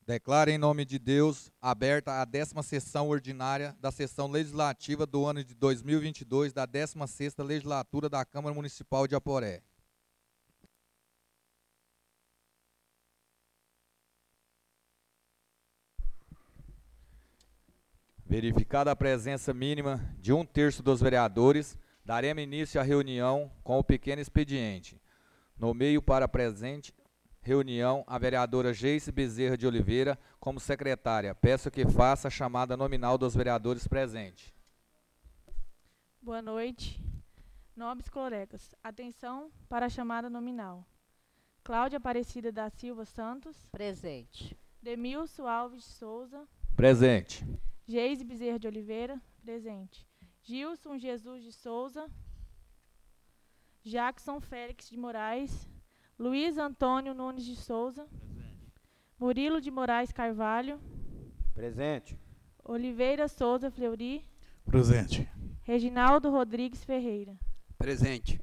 Declaro em nome de Deus aberta a 10ª sessão ordinária da sessão legislativa do ano de 2022 da 16ª legislatura da Câmara Municipal de Aporé. Verificada a presença mínima de 1/3 dos vereadores, daremos início à reunião com o pequeno expediente. Nomeio para a presente reunião a vereadora Geice Bezerra de Oliveira como secretária. Peço que faça a chamada nominal dos vereadores presentes. Boa noite. Nobres colegas, atenção para a chamada nominal. Cláudia Aparecida da Silva Santos. Presente. Demilson Alves de Souza. Presente. Geise Bezerra de Oliveira. Presente. Gilson Jesus de Souza. Jackson Félix de Moraes. Luiz Antônio Nunes de Souza. Presente. Murilo de Moraes Carvalho. Presente. Oliveira Souza Fleury. Presente. Reginaldo Rodrigues Ferreira. Presente.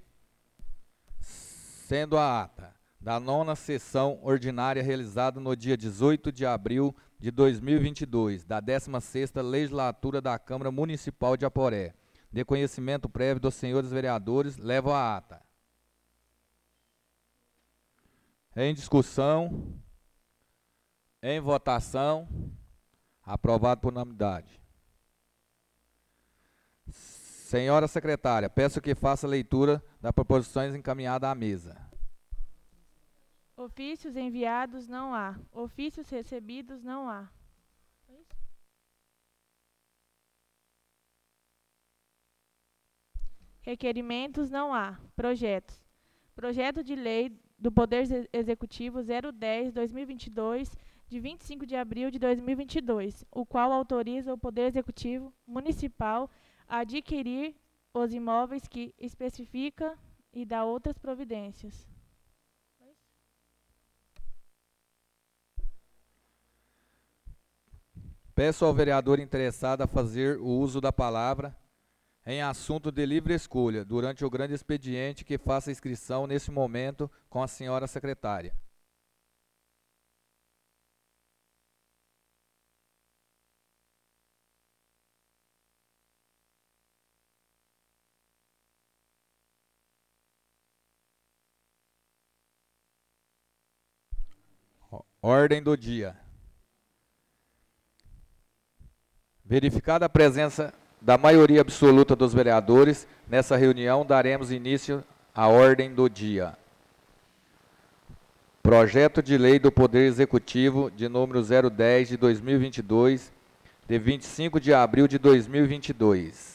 Sendo a ata da 9ª sessão ordinária realizada no dia 18 de abril de 2022, da 16ª legislatura da Câmara Municipal de Aporé, de conhecimento prévio dos senhores vereadores, levo a ata. Em discussão, em votação, aprovado por unanimidade. Senhora secretária, peço que faça a leitura das proposições encaminhadas à mesa. Ofícios enviados não há. Ofícios recebidos não há. Requerimentos não há. Projetos. Projeto de lei do Poder Executivo 010/2022, de 25 de abril de 2022, o qual autoriza o Poder Executivo Municipal a adquirir os imóveis que especifica e dá outras providências. Peço ao vereador interessado a fazer o uso da palavra em assunto de livre escolha, durante o grande expediente, que faça a inscrição nesse momento com a senhora secretária. Ordem do dia. Verificada a presença da maioria absoluta dos vereadores, nessa reunião daremos início à ordem do dia. Projeto de Lei do Poder Executivo de número 010 de 2022, de 25 de abril de 2022.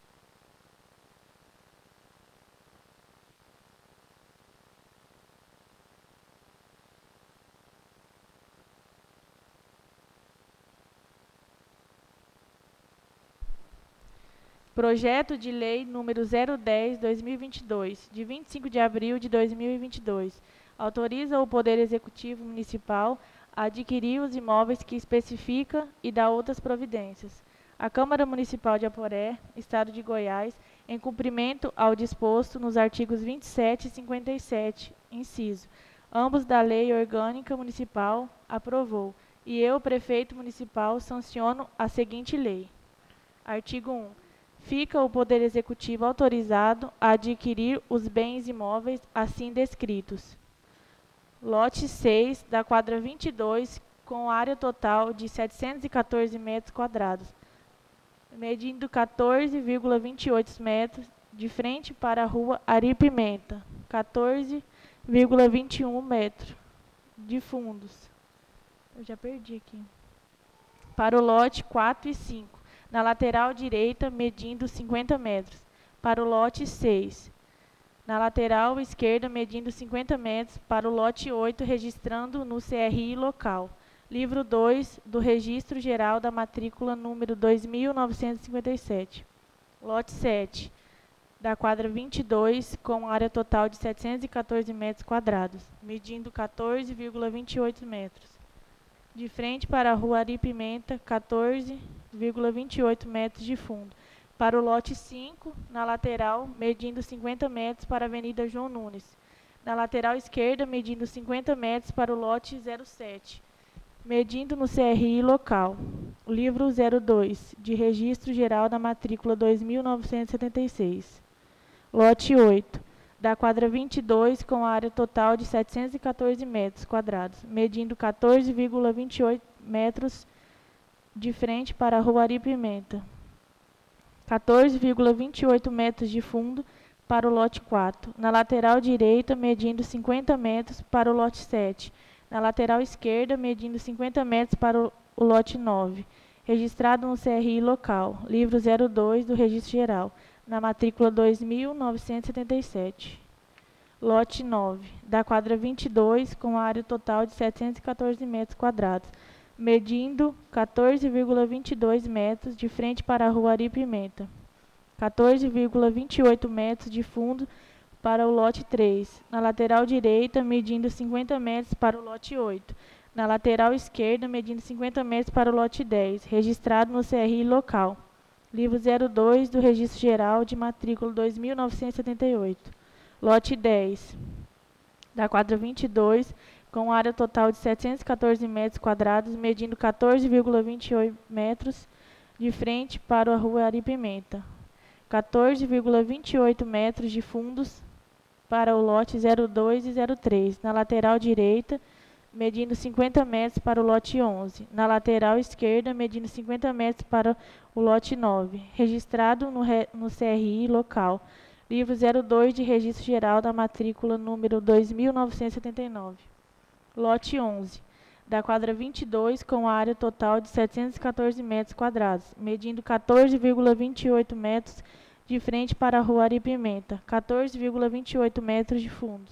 Projeto de Lei número 010/2022, de 25 de abril de 2022, autoriza o Poder Executivo Municipal a adquirir os imóveis que especifica e dá outras providências. A Câmara Municipal de Aporé, Estado de Goiás, em cumprimento ao disposto nos artigos 27 e 57, inciso, ambos da Lei Orgânica Municipal, aprovou, e eu, Prefeito Municipal, sanciono a seguinte lei. Artigo 1. Fica o Poder Executivo autorizado a adquirir os bens imóveis assim descritos. Lote 6, da quadra 22, com área total de 714 metros quadrados, medindo 14,28 metros, de frente para a rua Ari Pimenta, 14,21 metros, de fundos. Eu já perdi aqui. Para o lote 4 e 5. Na lateral direita, medindo 50 metros, para o lote 6. Na lateral esquerda, medindo 50 metros, para o lote 8, registrando no CRI local. Livro 2 do Registro Geral da Matrícula número 2.957. Lote 7, da quadra 22, com área total de 714 metros quadrados, medindo 14,28 metros. De frente para a rua Ari Pimenta, 14,28 metros de fundo. Para o lote 5, na lateral, medindo 50 metros para a Avenida João Nunes. Na lateral esquerda, medindo 50 metros para o lote 07. medindo no CRI local. Livro 02, de Registro Geral da Matrícula 2976. Lote 8, da quadra 22, com área total de 714 metros quadrados, medindo 14,28 metros de frente para a Rua Ari Pimenta. 14,28 metros de fundo para o lote 4. Na lateral direita, medindo 50 metros para o lote 7. Na lateral esquerda, medindo 50 metros para o lote 9. Registrado no CRI local. Livro 02 do Registro Geral. Na matrícula 2977. Lote 9. Da quadra 22, com área total de 714 metros quadrados, medindo 14,22 metros de frente para a Rua Ari Pimenta. 14,28 metros de fundo para o lote 3. Na lateral direita, medindo 50 metros para o lote 8. Na lateral esquerda, medindo 50 metros para o lote 10. Registrado no CRI local. Livro 02 do Registro Geral de Matrícula 2978. Lote 10. Da quadra 22, com área total de 714 metros quadrados, medindo 14,28 metros de frente para a Rua Ari Pimenta. 14,28 metros de fundos para o lote 02 e 03. Na lateral direita, medindo 50 metros para o lote 11. Na lateral esquerda, medindo 50 metros para o lote 9. Registrado no CRI local. Livro 02 de Registro Geral da Matrícula número 2979. Lote 11. Da quadra 22, com área total de 714 metros quadrados, medindo 14,28 metros de frente para a Rua Ari Pimenta, 14,28 metros de fundos.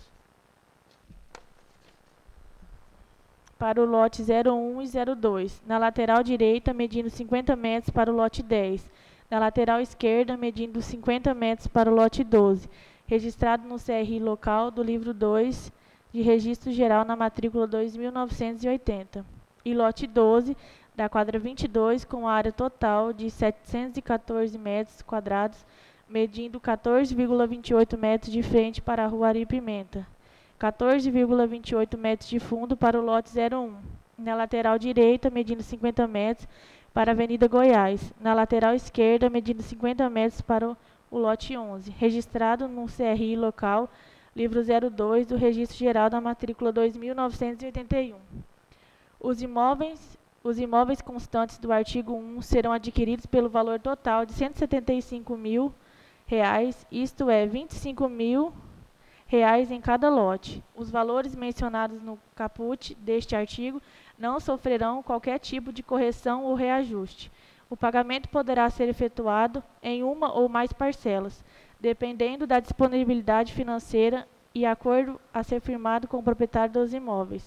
Para o lote 01 e 02. Na lateral direita, medindo 50 metros para o lote 10. Na lateral esquerda, medindo 50 metros para o lote 12. Registrado no CRI local do livro 2 de Registro Geral na matrícula 2980. E lote 12, da quadra 22, com área total de 714 metros quadrados, medindo 14,28 metros de frente para a Rua Ari Pimenta. 14,28 metros de fundo para o lote 01. Na lateral direita, medindo 50 metros para a Avenida Goiás. Na lateral esquerda, medindo 50 metros para o lote 11. Registrado no CRI local, livro 02 do Registro Geral da Matrícula 2981. Os imóveis constantes do artigo 1 serão adquiridos pelo valor total de R$ 175.000, isto é, R$ 25.000 em cada lote. Os valores mencionados no caput deste artigo não sofrerão qualquer tipo de correção ou reajuste. O pagamento poderá ser efetuado em uma ou mais parcelas, dependendo da disponibilidade financeira e acordo a ser firmado com o proprietário dos imóveis.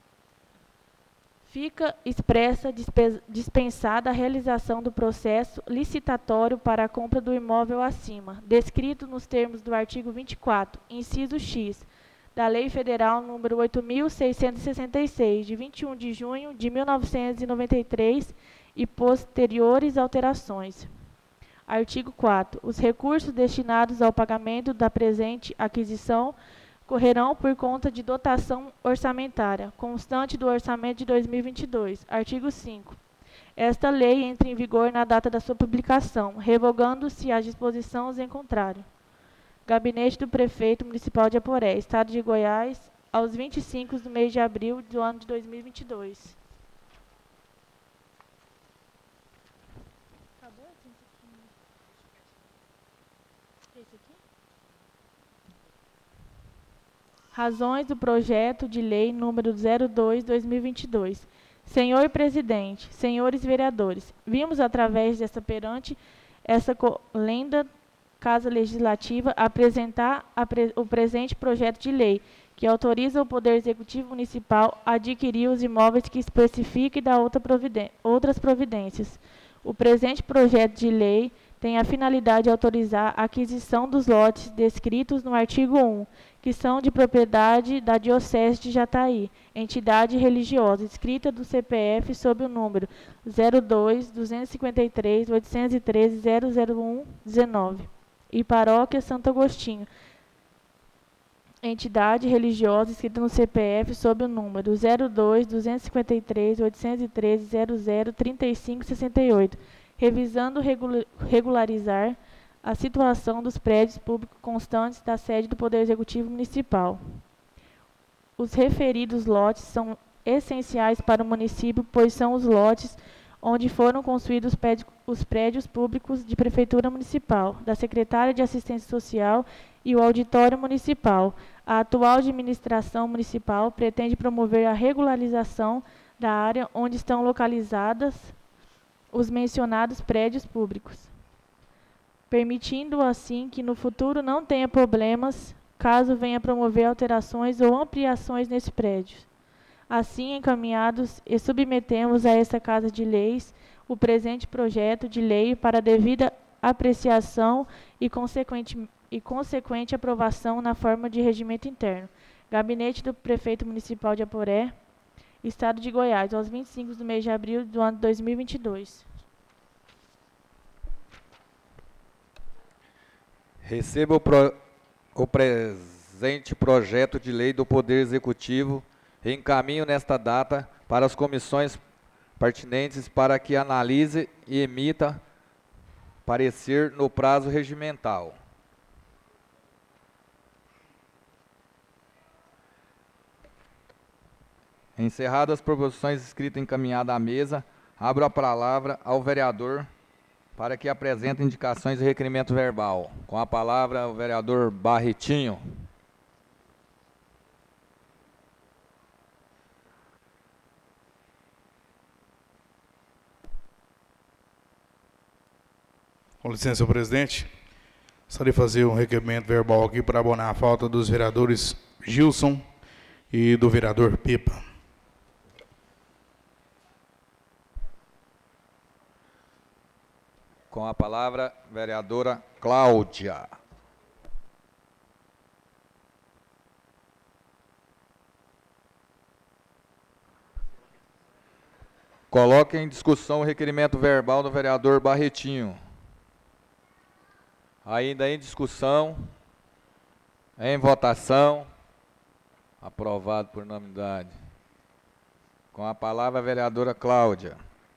Fica expressa dispensada a realização do processo licitatório para a compra do imóvel acima, descrito nos termos do artigo 24, inciso X, da Lei Federal nº 8.666, de 21 de junho de 1993, e posteriores alterações. Artigo 4. Os recursos destinados ao pagamento da presente aquisição correrão por conta de dotação orçamentária, constante do orçamento de 2022. Artigo 5. Esta lei entra em vigor na data da sua publicação, revogando-se as disposições em contrário. Gabinete do Prefeito Municipal de Aporé, Estado de Goiás, aos 25 do mês de abril do ano de 2022. Razões do projeto de lei número 02/2022. Senhor Presidente, senhores vereadores, vimos através dessa perante essa lenda Casa Legislativa apresentar o presente projeto de lei, que autoriza o Poder Executivo Municipal a adquirir os imóveis que especifica e dá outras providências. O presente projeto de lei tem a finalidade de autorizar a aquisição dos lotes descritos no artigo 1, que são de propriedade da Diocese de Jataí, entidade religiosa, inscrita do CPF sob o número 02-253-813-001-19, e Paróquia Santo Agostinho, entidade religiosa inscrita no CPF sob o número 02-253-813-00-3568, revisando regularizar a situação dos prédios públicos constantes da sede do Poder Executivo Municipal. Os referidos lotes são essenciais para o município, pois são os lotes onde foram construídos os prédios públicos de Prefeitura Municipal, da Secretária de Assistência Social e o Auditório Municipal. A atual administração municipal pretende promover a regularização da área onde estão localizadas os mencionados prédios públicos, permitindo assim que no futuro não tenha problemas caso venha promover alterações ou ampliações nesse prédio. Assim, encaminhados e submetemos a esta Casa de Leis o presente projeto de lei para devida apreciação e consequente aprovação na forma de regimento interno. Gabinete do Prefeito Municipal de Aporé, Estado de Goiás, aos 25 do mês de abril do ano 2022. Receba o presente projeto de lei do Poder Executivo e encaminho nesta data para as comissões pertinentes para que analise e emita parecer no prazo regimental. Encerradas as proposições escritas e encaminhadas à mesa, abro a palavra ao vereador para que apresente indicações e requerimento verbal. Com a palavra, o vereador Barretinho. Com licença, senhor presidente. Gostaria de fazer um requerimento verbal aqui para abonar a falta dos vereadores Gilson e do vereador Pipa. Com a palavra, vereadora Cláudia. Coloque em discussão o requerimento verbal do vereador Barretinho. Ainda em discussão, em votação, aprovado por unanimidade. Com a palavra, a vereadora Cláudia.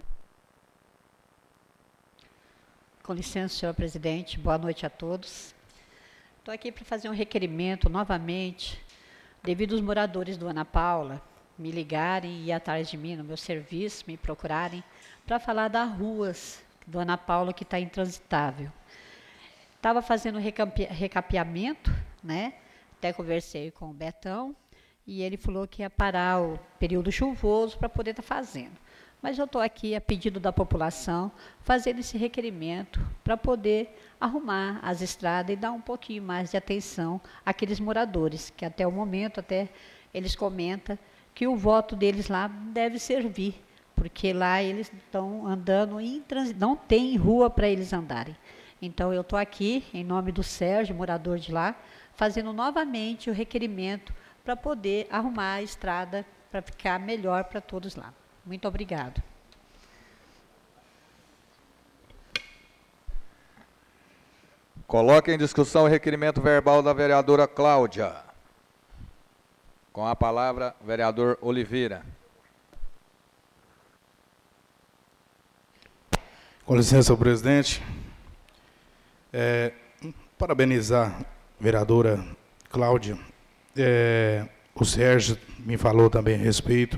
Com licença, senhor presidente, boa noite a todos. Estou aqui para fazer um requerimento novamente, devido aos moradores do Ana Paula me ligarem e ir atrás de mim no meu serviço, me procurarem, para falar das ruas do Ana Paula que está intransitável. Estava fazendo recapeamento, né? Até conversei com o Betão, e ele falou que ia parar o período chuvoso para poder estar fazendo. Mas eu estou aqui, a pedido da população, fazendo esse requerimento para poder arrumar as estradas e dar um pouquinho mais de atenção àqueles moradores, que até o momento, até eles comentam que o voto deles lá deve servir, porque lá eles estão andando, não tem rua para eles andarem. Então, eu estou aqui, em nome do Sérgio, morador de lá, fazendo novamente o requerimento para poder arrumar a estrada para ficar melhor para todos lá. Muito obrigado. Coloque em discussão o requerimento verbal da vereadora Cláudia. Com a palavra, vereador Oliveira. Com licença, senhor presidente. Parabenizar a vereadora Cláudia. O Sérgio me falou também a respeito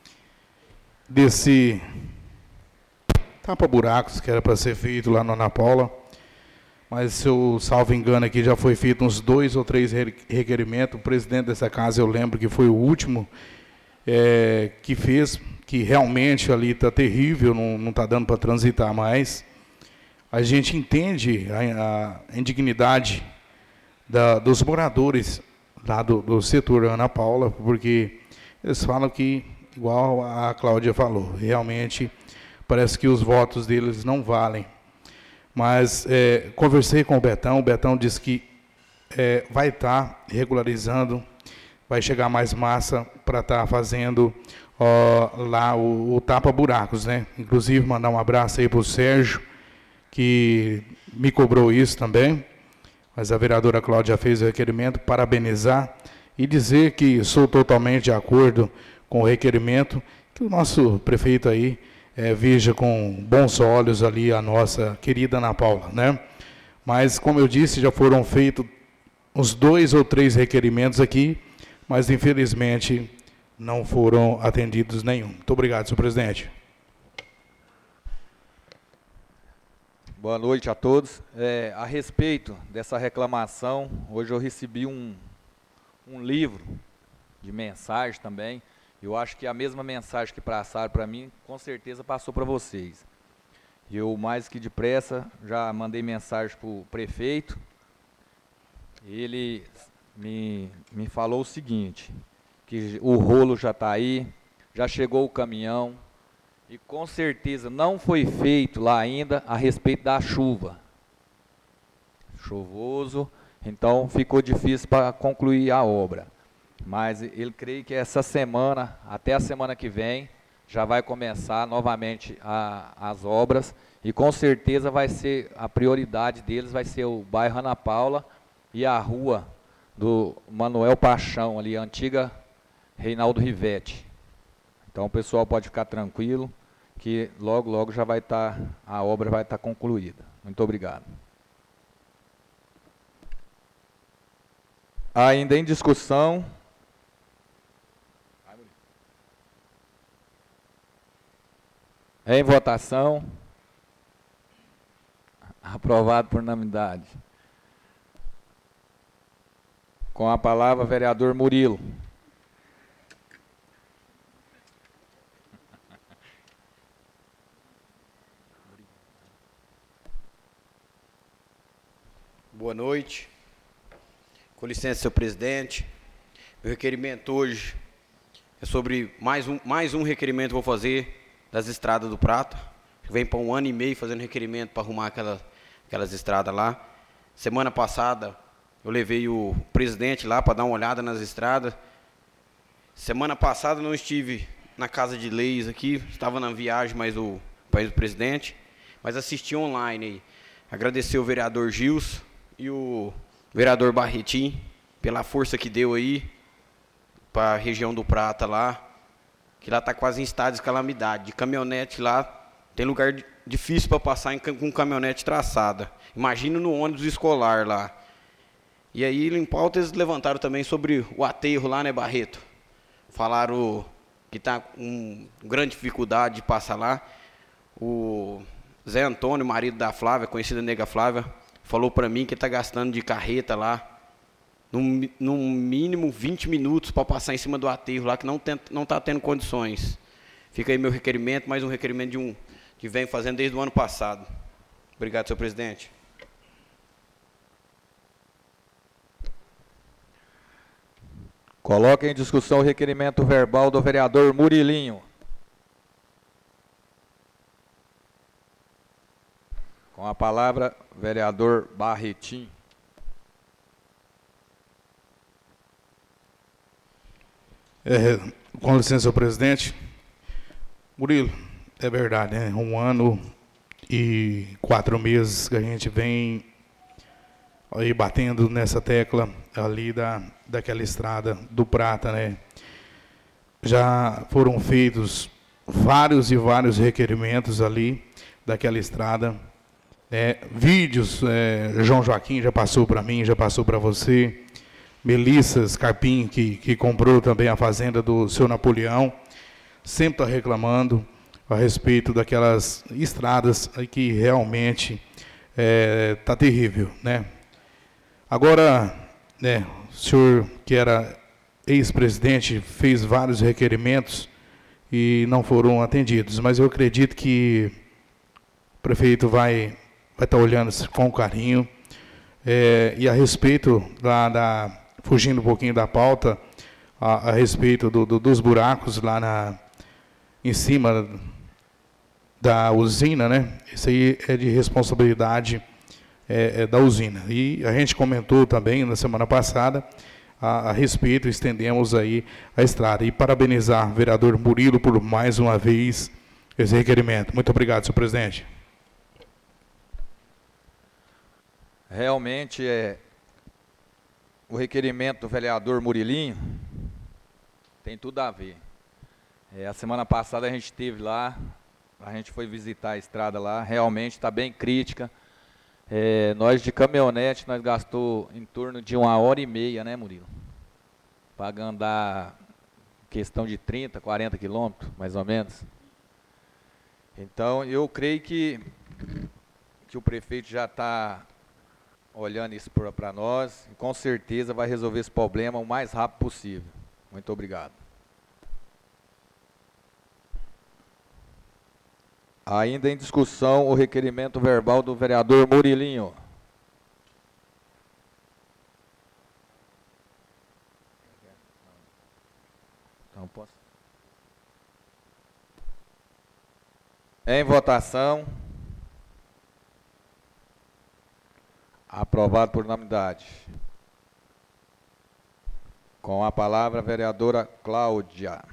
desse tapa-buracos que era para ser feito lá na Ana Paula, mas, se eu salvo engano aqui, já foi feito uns 2 ou 3 requerimentos. O presidente dessa casa, eu lembro que foi o último que fez, que realmente ali está terrível, não está dando para transitar mais. A gente entende a indignidade dos moradores lá do setor Ana Paula, porque eles falam que, igual a Cláudia falou, realmente parece que os votos deles não valem. Mas conversei com o Betão disse que vai estar regularizando, vai chegar mais massa para estar fazendo lá o tapa-buracos, né? Inclusive, mandar um abraço aí para o Sérgio, que me cobrou isso também, mas a vereadora Cláudia fez o requerimento, parabenizar e dizer que sou totalmente de acordo com o requerimento, que o nosso prefeito aí veja com bons olhos ali a nossa querida Ana Paula, né? Mas, como eu disse, já foram feitos uns 2 ou 3 requerimentos aqui, mas, infelizmente, não foram atendidos nenhum. Muito obrigado, senhor presidente. Boa noite a todos. A respeito dessa reclamação, hoje eu recebi um livro de mensagem também. Eu acho que a mesma mensagem que passaram para mim, com certeza passou para vocês. Eu, mais que depressa, já mandei mensagem para o prefeito. Ele me falou o seguinte, que o rolo já está aí, já chegou o caminhão, e com certeza não foi feito lá ainda a respeito da chuva. Chuvoso, então ficou difícil para concluir a obra. Mas ele crê que essa semana, até a semana que vem, já vai começar novamente as obras, e com certeza vai ser, a prioridade deles vai ser o bairro Ana Paula e a rua do Manuel Paixão, ali, a antiga Reinaldo Rivetti. Então o pessoal pode ficar tranquilo, que logo, logo já vai estar, a obra vai estar concluída. Muito obrigado. Ainda em discussão. Em votação. Aprovado por unanimidade. Com a palavra, vereador Murilo. Boa noite. Com licença, senhor presidente. Meu requerimento hoje é sobre mais um requerimento que vou fazer das estradas do Prata. Vem para 1 ano e meio fazendo requerimento para arrumar aquelas estradas lá. Semana passada eu levei o presidente lá para dar uma olhada nas estradas. Semana passada não estive na Casa de Leis aqui, estava na viagem, mas o país do presidente, mas assisti online aí. Agradecer o vereador Gilson e o vereador Barretim pela força que deu aí para a região do Prata lá, que lá está quase em estado de calamidade. De caminhonete lá, tem lugar difícil para passar com caminhonete traçada. Imagina no ônibus escolar lá. E aí, em pauta, eles levantaram também sobre o aterro lá, né, Barreto? Falaram que está com grande dificuldade de passar lá. O Zé Antônio, marido da Flávia, conhecida nega Flávia, falou para mim que está gastando de carreta lá, no mínimo 20 minutos para passar em cima do aterro lá, que não está tendo condições. Fica aí meu requerimento, mais um requerimento que vem fazendo desde o ano passado. Obrigado, senhor presidente. Coloca em discussão o requerimento verbal do vereador Murilinho. Com a palavra, vereador Barretim. Com licença, senhor presidente. Murilo, é verdade, né? 1 ano e 4 meses que a gente vem aí batendo nessa tecla ali daquela estrada do Prata, né? Já foram feitos vários e vários requerimentos ali daquela estrada. Vídeos, João Joaquim já passou para mim, já passou para você. Melissa Scarpim, que comprou também a fazenda do seu Napoleão, sempre está reclamando a respeito daquelas estradas que realmente está terrível, né? Agora, né, o senhor que era ex-presidente fez vários requerimentos e não foram atendidos, mas eu acredito que o prefeito vai estar olhando com carinho. E a respeito fugindo um pouquinho da pauta, a respeito dos buracos lá em cima da usina, né? Isso aí é de responsabilidade da usina. E a gente comentou também na semana passada a respeito, estendemos aí a estrada. E parabenizar o vereador Murilo por mais uma vez esse requerimento. Muito obrigado, senhor presidente. Realmente, o requerimento do vereador Murilinho tem tudo a ver. A semana passada a gente esteve lá, a gente foi visitar a estrada lá, realmente está bem crítica. Nós de caminhonete, nós gastou em torno de 1h30, né, Murilo? Para andar questão de 30, 40 quilômetros, mais ou menos. Então, eu creio que o prefeito já está olhando isso para nós e com certeza vai resolver esse problema o mais rápido possível. Muito obrigado. Ainda em discussão o requerimento verbal do vereador Murilinho. Então, posso? Em votação. Aprovado por unanimidade. Com a palavra a vereadora Cláudia.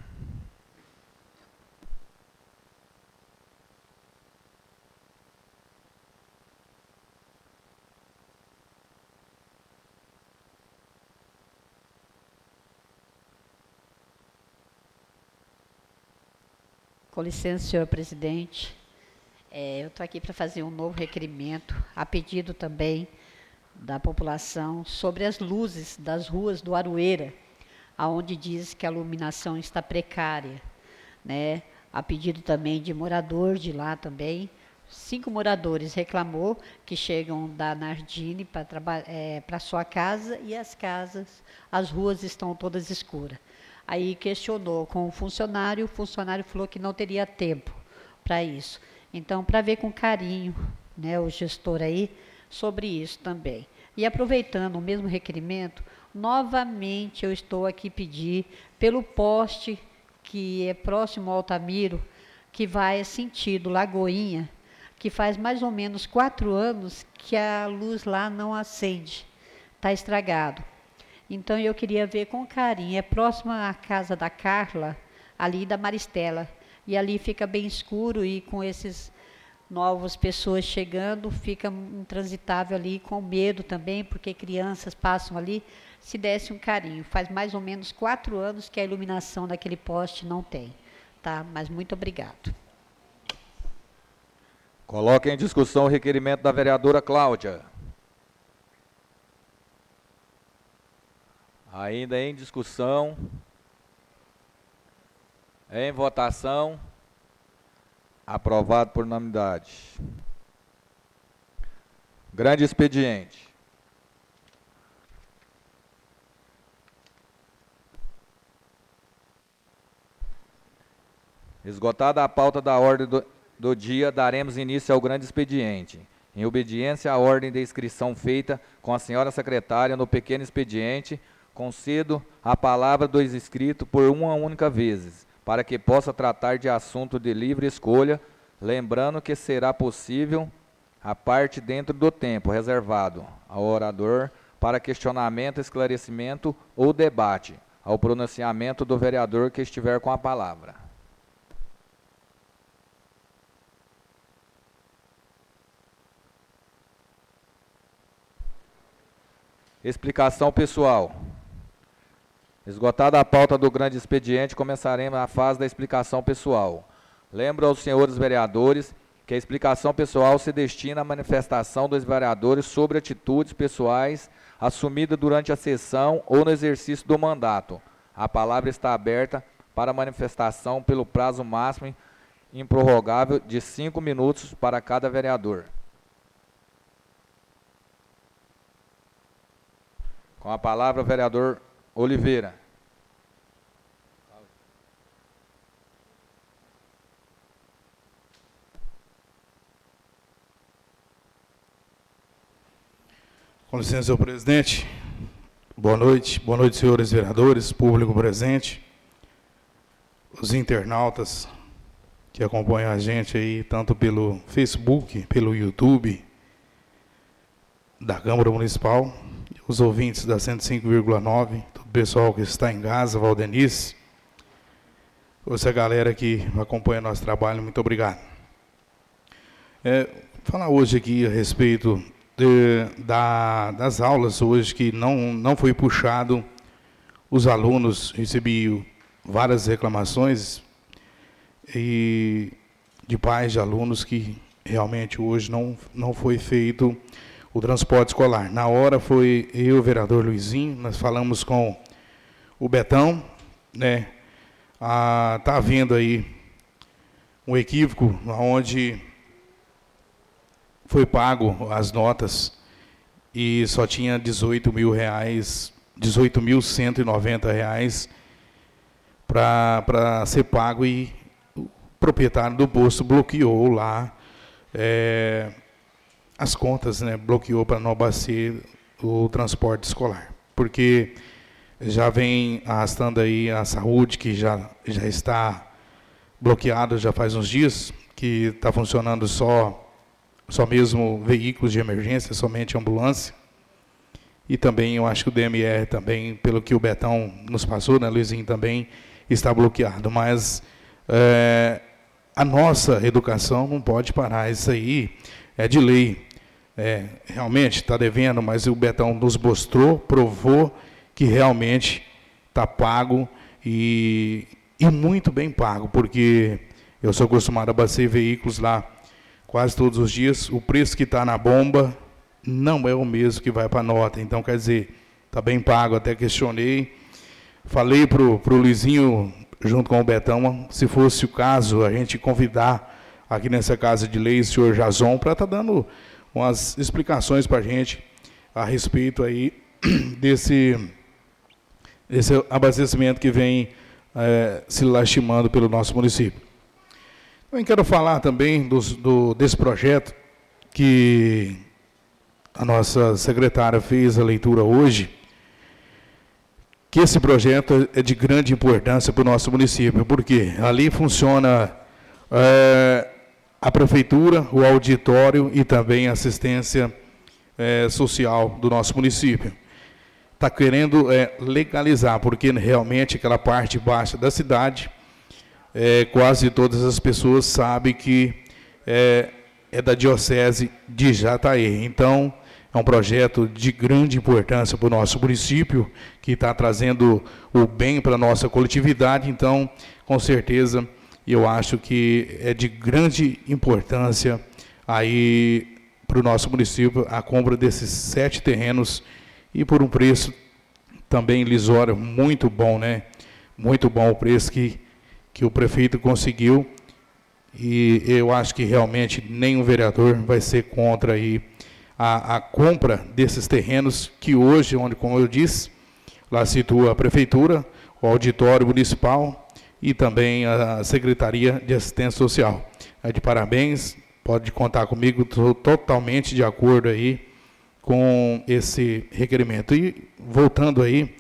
Com licença, senhor presidente. Eu estou aqui para fazer um novo requerimento, a pedido também da população, sobre as luzes das ruas do Aroeira, aonde diz que a iluminação está precária, né? A pedido também de morador de lá também. 5 moradores reclamou que chegam da Nardini para sua casa e as ruas estão todas escuras. Aí questionou com o funcionário falou que não teria tempo para isso. Então, para ver com carinho, né, o gestor aí, sobre isso também. E aproveitando o mesmo requerimento, novamente eu estou aqui pedir pelo poste que é próximo ao Altamiro, que vai sentido Lagoinha, que faz mais ou menos 4 anos que a luz lá não acende, está estragado. Então, eu queria ver com carinho, é próxima à casa da Carla, ali da Maristela, e ali fica bem escuro e com esses novas pessoas chegando, fica intransitável ali, com medo também, porque crianças passam ali, se desse um carinho. Faz mais ou menos 4 anos que a iluminação daquele poste não tem, tá? Mas muito obrigado. Coloque em discussão o requerimento da vereadora Cláudia. Ainda em discussão. Em votação. Aprovado por unanimidade. Grande expediente. Esgotada a pauta da ordem do dia, daremos início ao grande expediente. Em obediência à ordem de inscrição feita com a senhora secretária no pequeno expediente, concedo a palavra do inscrito por uma única vez, para que possa tratar de assunto de livre escolha, lembrando que será possível a parte dentro do tempo reservado ao orador para questionamento, esclarecimento ou debate, ao pronunciamento do vereador que estiver com a palavra. Explicação pessoal. Esgotada a pauta do grande expediente, começaremos a fase da explicação pessoal. Lembro aos senhores vereadores que a explicação pessoal se destina à manifestação dos vereadores sobre atitudes pessoais assumidas durante a sessão ou no exercício do mandato. A palavra está aberta para manifestação pelo prazo máximo improrrogável de 5 minutos para cada vereador. Com a palavra, o vereador Oliveira. Com licença, senhor presidente. Boa noite, senhores vereadores, público presente, os internautas que acompanham a gente aí, tanto pelo Facebook, pelo YouTube da Câmara Municipal, os ouvintes da 105,9, todo o pessoal que está em casa, Valdenice, essa galera que acompanha nosso trabalho, muito obrigado. Falar hoje aqui a respeito das aulas hoje que não foi puxado, os alunos, recebi várias reclamações e de pais de alunos que realmente hoje não foi feito o transporte escolar. Na hora foi eu e o vereador Luizinho, nós falamos com o Betão, né? Está havendo aí um equívoco onde foi pago as notas e só tinha R$18.190 para ser pago, e o proprietário do posto bloqueou lá as contas, né? Bloqueou para não abastecer o transporte escolar, porque já vem arrastando aí a saúde, que já está bloqueado já faz uns dias, que está funcionando só mesmo veículos de emergência, somente ambulância. E também, eu acho que o DMR também, pelo que o Betão nos passou, né, Luizinho, também está bloqueado. Mas a nossa educação não pode parar. Isso aí é de lei. Realmente está devendo, mas o Betão nos mostrou, provou que realmente está pago e muito bem pago, porque eu sou acostumado a abastecer veículos lá quase todos os dias. O preço que está na bomba não é o mesmo que vai para a nota. Então, quer dizer, está bem pago. Até questionei, falei para o Luizinho, junto com o Betão, se fosse o caso, a gente convidar aqui nessa Casa de Leis o senhor Jason para estar dando umas explicações para a gente a respeito aí desse abastecimento que vem se lastimando pelo nosso município. Eu quero falar também desse projeto que a nossa secretária fez a leitura hoje, que esse projeto é de grande importância para o nosso município, porque ali funciona a prefeitura, o auditório e também a assistência social do nosso município. Está querendo legalizar, porque realmente aquela parte baixa da cidade, quase todas as pessoas sabem que é da Diocese de Jataí. Então, é um projeto de grande importância para o nosso município, que está trazendo o bem para a nossa coletividade. Então, com certeza, eu acho que é de grande importância aí para o nosso município a compra desses 7 terrenos, e por um preço também lisório, muito bom, né? Muito bom o preço que o prefeito conseguiu, e eu acho que realmente nenhum vereador vai ser contra aí a compra desses terrenos, que hoje, onde, como eu disse, lá situa a prefeitura, o auditório municipal e também a Secretaria de Assistência Social. De parabéns, pode contar comigo, estou totalmente de acordo aí com esse requerimento. E voltando aí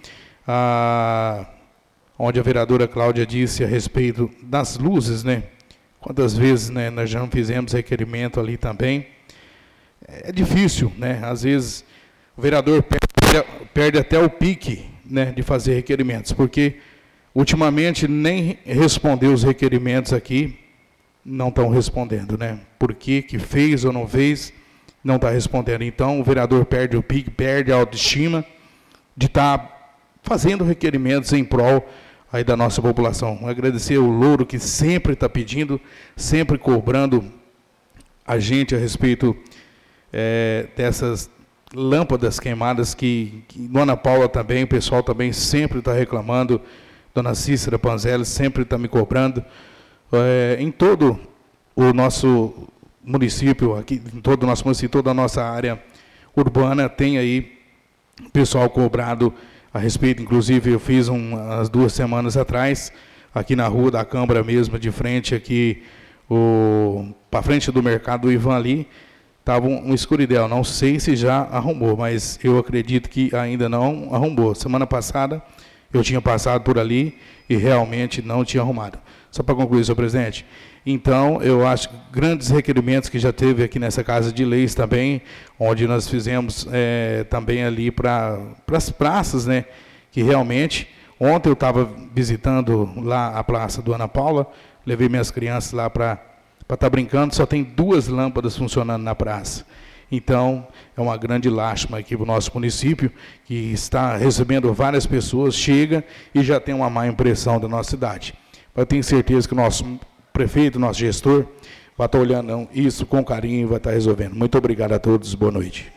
onde a vereadora Cláudia disse a respeito das luzes, né? Quantas vezes, né, nós já não fizemos requerimento ali também. É difícil, né? Às vezes o vereador perde até o pique, né, de fazer requerimentos, porque ultimamente nem respondeu os requerimentos aqui, não estão respondendo, né? Por que fez ou não fez, não está respondendo. Então o vereador perde o pique, perde a autoestima de estar fazendo requerimentos em prol aí da nossa população. Agradecer o Louro, que sempre está pedindo, sempre cobrando a gente a respeito dessas lâmpadas queimadas, que Dona Paula também, o pessoal também sempre está reclamando, Dona Cícera Panzelli sempre está me cobrando. Em todo o nosso município, aqui, em todo o nosso município, toda a nossa área urbana, tem aí pessoal cobrado a respeito. Inclusive, eu fiz umas 2 semanas atrás, aqui na rua da Câmara mesmo, de frente aqui, para frente do mercado do Ivan ali, estava um escuridão. Não sei se já arrumou, mas eu acredito que ainda não arrumou. Semana passada, eu tinha passado por ali e realmente não tinha arrumado. Só para concluir, senhor presidente. Então, eu acho que grandes requerimentos que já teve aqui nessa Casa de Leis também, onde nós fizemos também ali para as praças, né, que realmente, ontem eu estava visitando lá a Praça do Ana Paula, levei minhas crianças lá para estar brincando, só tem 2 lâmpadas funcionando na praça. Então, é uma grande lástima aqui para o nosso município, que está recebendo várias pessoas, chega e já tem uma má impressão da nossa cidade. Eu tenho certeza que o nosso prefeito, nosso gestor, vai estar olhando isso com carinho e vai estar resolvendo. Muito obrigado a todos, boa noite.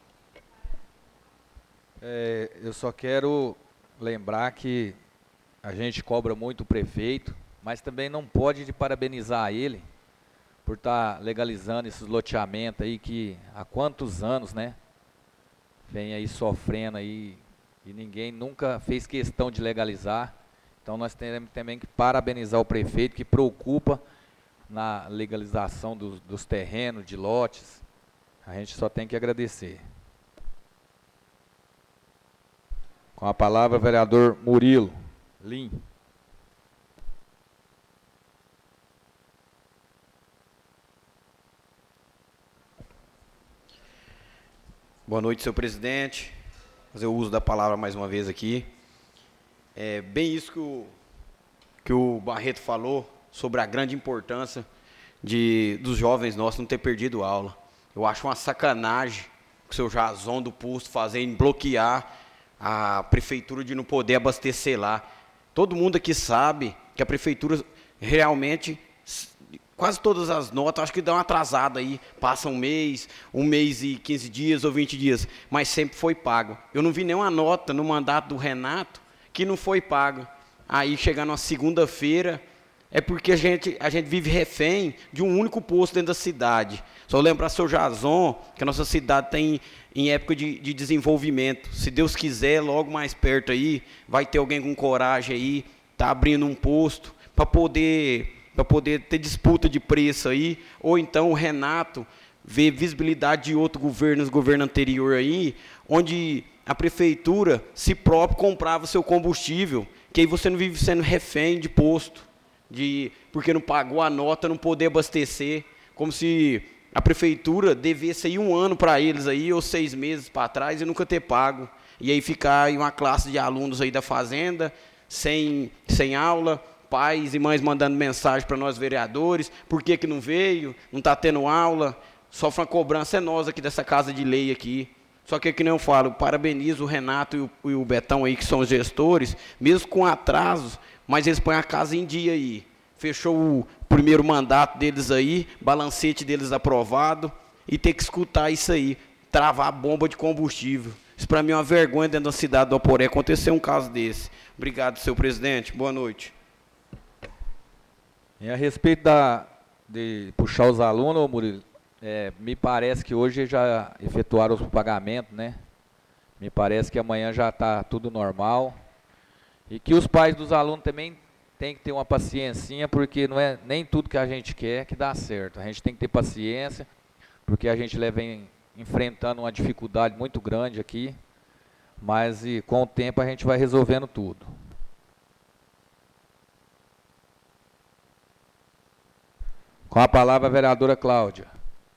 Eu só quero lembrar que a gente cobra muito o prefeito, mas também não pode parabenizar ele por estar legalizando esses loteamentos aí que há quantos anos, né, vem aí sofrendo aí e ninguém nunca fez questão de legalizar. Então nós temos também que parabenizar o prefeito que preocupa na legalização dos terrenos, de lotes. A gente só tem que agradecer. Com a palavra, vereador Murilo Lim. Boa noite, senhor presidente. Vou fazer o uso da palavra mais uma vez aqui. É bem isso que o Barreto falou sobre a grande importância dos jovens nossos não ter perdido aula. Eu acho uma sacanagem o seu Jason do posto fazer em bloquear a prefeitura de não poder abastecer lá. Todo mundo aqui sabe que a prefeitura realmente, quase todas as notas, acho que dão uma atrasada aí, passa um mês e 15 dias ou 20 dias, mas sempre foi pago. Eu não vi nenhuma nota no mandato do Renato que não foi pago. Aí, chegando na segunda-feira, é porque a gente vive refém de um único posto dentro da cidade. Só lembrar, seu Jason, que a nossa cidade tem em época de desenvolvimento. Se Deus quiser, logo mais perto aí, vai ter alguém com coragem aí, tá abrindo um posto, para poder ter disputa de preço aí, ou então o Renato ver visibilidade de outro governo, os governos anteriores aí, onde a prefeitura si próprio comprava seu combustível, que aí você não vive sendo refém de posto, porque não pagou a nota, não poder abastecer, como se a prefeitura devesse aí 1 ano para eles aí, ou 6 meses para trás, e nunca ter pago. E aí ficar aí uma classe de alunos aí da fazenda, sem aula, pais e mães mandando mensagem para nós vereadores, por que não veio, não está tendo aula, sofre uma cobrança nós aqui dessa casa de lei aqui. Só que nem eu falo, parabenizo o Renato e o Betão aí, que são os gestores, mesmo com atrasos, mas eles põem a casa em dia aí. Fechou o primeiro mandato deles aí, balancete deles aprovado, e ter que escutar isso aí, travar a bomba de combustível. Isso para mim é uma vergonha dentro da cidade do Aporé acontecer um caso desse. Obrigado, senhor presidente. Boa noite. E a respeito de puxar os alunos, Murilo, me parece que hoje já efetuaram os pagamentos, né? Me parece que amanhã já está tudo normal. E que os pais dos alunos também têm que ter uma paciência, porque não é nem tudo que a gente quer que dá certo. A gente tem que ter paciência, porque a gente vem enfrentando uma dificuldade muito grande aqui, mas com o tempo a gente vai resolvendo tudo. Com a palavra, a vereadora Cláudia.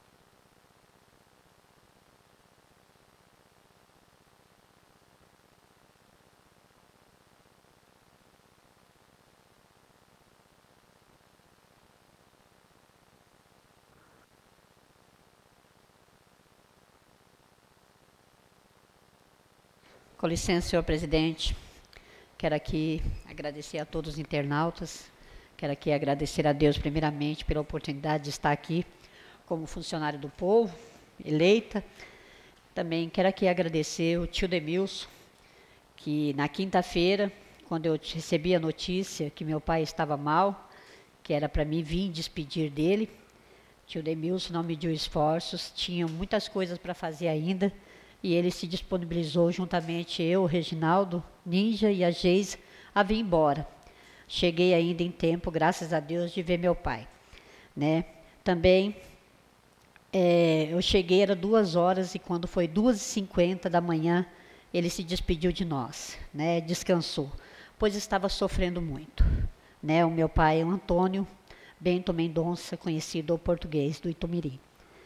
Com licença, senhor presidente. Quero aqui agradecer a todos os internautas. Quero aqui agradecer a Deus, primeiramente, pela oportunidade de estar aqui como funcionário do povo, eleita. Também quero aqui agradecer o tio Demilson, que na quinta-feira, quando eu recebi a notícia que meu pai estava mal, que era para mim vir despedir dele, tio Demilson não mediu esforços, tinha muitas coisas para fazer ainda, e ele se disponibilizou juntamente eu, o Reginaldo, Ninja e a Geis a vir embora. Cheguei ainda em tempo, graças a Deus, de ver meu pai, né? Também, eu cheguei, era 2 horas, e quando foi 2h50 da manhã, ele se despediu de nós, né? Descansou, pois estava sofrendo muito, né? O meu pai é o Antônio Bento Mendonça, conhecido ao português do Itumirim.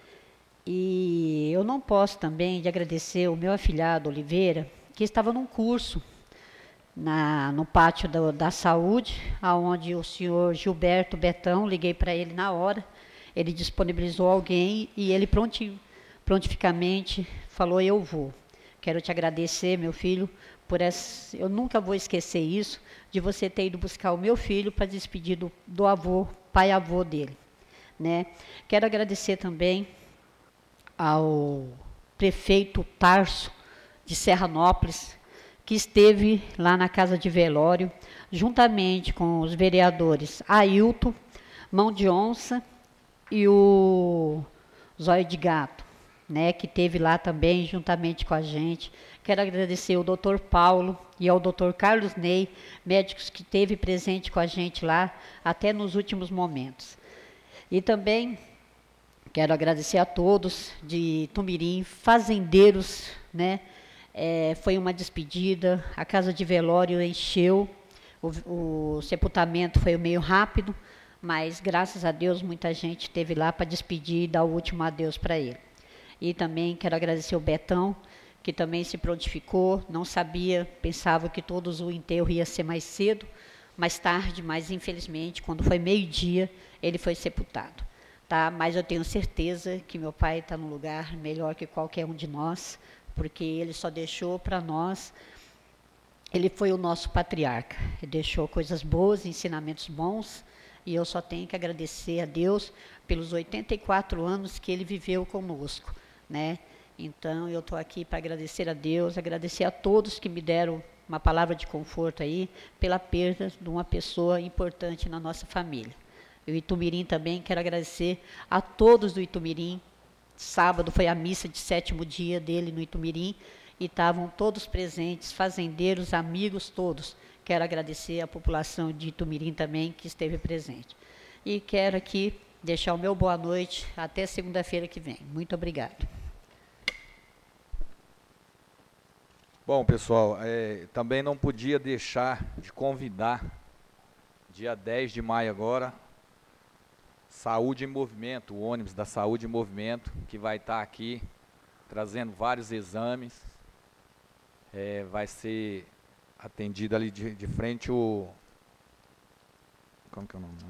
E eu não posso também de agradecer o meu afilhado Oliveira, que estava num curso no pátio da saúde, onde o senhor Gilberto Betão, liguei para ele na hora, ele disponibilizou alguém e ele prontinho prontificamente falou, eu vou. Quero te agradecer, meu filho, por essa, eu nunca vou esquecer isso, de você ter ido buscar o meu filho para despedir do avô, pai-avô dele. Né? Quero agradecer também ao prefeito Tarso de Serranópolis, que esteve lá na casa de velório, juntamente com os vereadores Ailton, Mão de Onça e o Zóio de Gato, né, que esteve lá também juntamente com a gente. Quero agradecer ao Dr. Paulo e ao Dr. Carlos Ney, médicos que esteve presente com a gente lá até nos últimos momentos. E também quero agradecer a todos de Itumirim, fazendeiros, né? Foi uma despedida, a casa de velório encheu, o sepultamento foi meio rápido, mas graças a Deus muita gente esteve lá para despedir e dar o último adeus para ele. E também quero agradecer o Betão, que também se prontificou, não sabia, pensava que todos o enterro ia ser mais cedo, mais tarde, mas infelizmente, quando foi meio-dia, ele foi sepultado. Tá? Mas eu tenho certeza que meu pai está num lugar melhor que qualquer um de nós, porque ele só deixou para nós, ele foi o nosso patriarca, ele deixou coisas boas, ensinamentos bons, e eu só tenho que agradecer a Deus pelos 84 anos que ele viveu conosco, né? Então, eu estou aqui para agradecer a Deus, agradecer a todos que me deram uma palavra de conforto aí, pela perda de uma pessoa importante na nossa família. O Itumirim também, quero agradecer a todos do Itumirim. Sábado foi a missa de 7º dia dele no Itumirim, e estavam todos presentes, fazendeiros, amigos, todos. Quero agradecer a população de Itumirim também, que esteve presente. E quero aqui deixar o meu boa noite até segunda-feira que vem. Muito obrigado. Bom, pessoal, também não podia deixar de convidar, dia 10 de maio agora, Saúde em Movimento, o ônibus da Saúde em Movimento, que vai estar aqui trazendo vários exames. Vai ser atendido ali de frente o... Como que é o nome?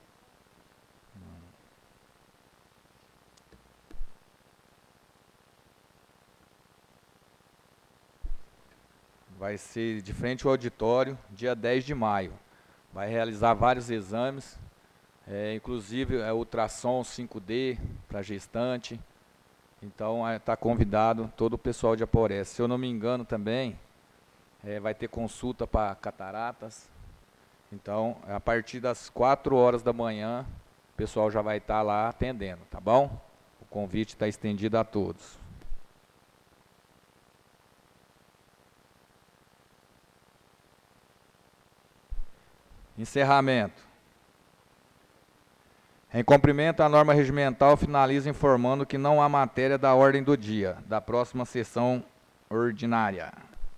Vai ser de frente ao auditório, dia 10 de maio. Vai realizar vários exames, inclusive ultrassom 5D para gestante. Então, está convidado todo o pessoal de Aporé. Se eu não me engano também, vai ter consulta para cataratas. Então, a partir das 4 horas da manhã, o pessoal já vai estar lá atendendo, tá bom? O convite está estendido a todos. Encerramento. Em cumprimento à norma regimental, finalizo informando que não há matéria da ordem do dia da próxima sessão ordinária.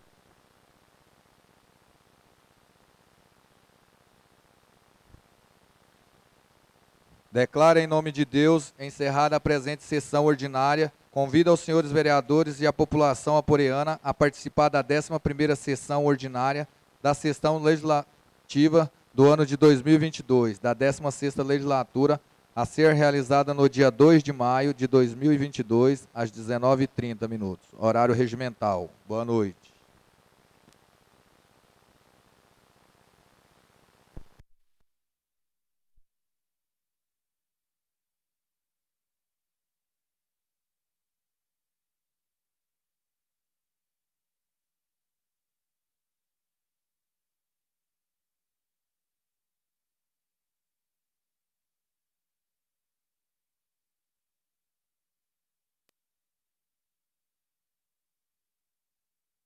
Declaro em nome de Deus encerrada a presente sessão ordinária. Convido os senhores vereadores e a população aporeana a participar da 11ª sessão ordinária da sessão legislativa do ano de 2022, da 16ª legislatura, a ser realizada no dia 2 de maio de 2022, às 19h30. Horário regimental. Boa noite.